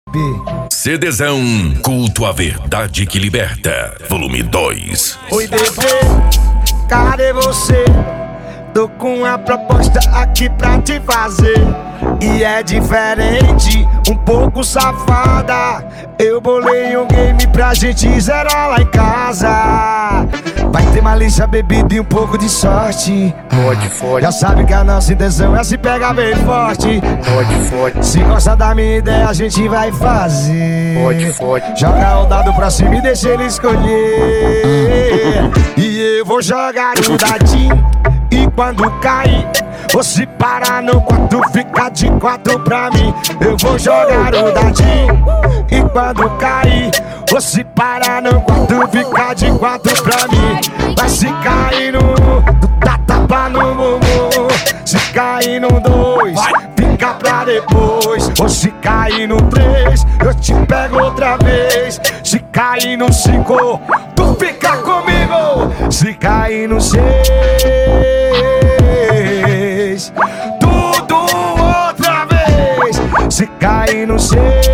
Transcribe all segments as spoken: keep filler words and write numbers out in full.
CDzão Culto à Verdade que Liberta, volume dois. Oi, bebê, cadê você? Tô com uma proposta aqui pra te fazer. E é diferente, um pouco safada. Eu bolei um game pra gente zerar lá em casa. Vai ter malícia, bebida e um pouco de sorte. Pode, pode. Já sabe que a nossa intenção é se pegar bem forte. Pode, pode. Se gosta da minha ideia, a gente vai fazer. Pode, pode. Joga o dado pra cima e deixa ele escolher. E eu vou jogar o dadinho. E quando cair, você para no quarto, fica de quatro pra mim. Eu vou jogar o dadinho. E quando cair, você para no quarto, fica de quatro pra mim. Mas se cair no, tu dá tapa no bumbum. Se cair no dois, fica pra depois. Ou se cair no três, eu te pego outra vez. Se cair no cinco, tu fica comigo. Se cair no seis, tudo outra vez. Se cair no seis,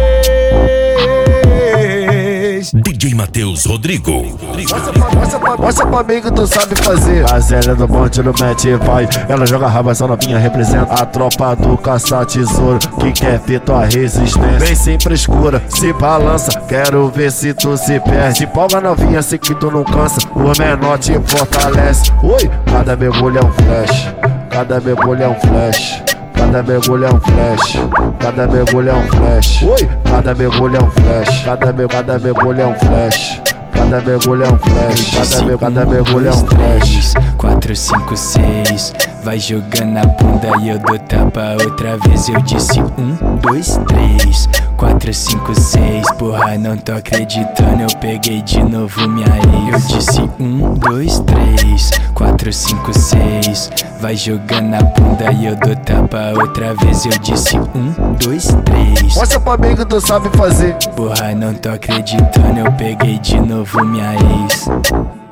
D J Matheus Rodrigo. Mostra pra, mostra, pra, mostra pra mim que tu sabe fazer. A Zélia do bonde no match vai. Ela joga raba, essa novinha representa a tropa do caça-tesouro que quer ver tua resistência. Vem sempre escura, se balança, quero ver se tu se perde. Empolga novinha, sei que tu não cansa, o menor te fortalece. Oi, cada mergulho é um flash, cada mergulho é um flash. Cada mergulho é um flash, cada mergulho é um flash. Oi, cada mergulho é um flash, cada, me, cada mergulho é um flash. Cada mergulho é um flash, cada, me, cada mergulho é um flash. quatro, cinco, seis, vai jogando a bunda e eu dou tapa outra vez. Eu disse um, dois, três, quatro, cinco, seis. Porra, não tô acreditando, eu peguei de novo minha ex. Eu disse um, dois, três, quatro, cinco, seis, vai jogando a bunda e eu dou tapa outra vez. Eu disse um, dois, três. Mostra pra mim que tu sabe fazer. Porra, não tô acreditando, eu peguei de novo minha ex.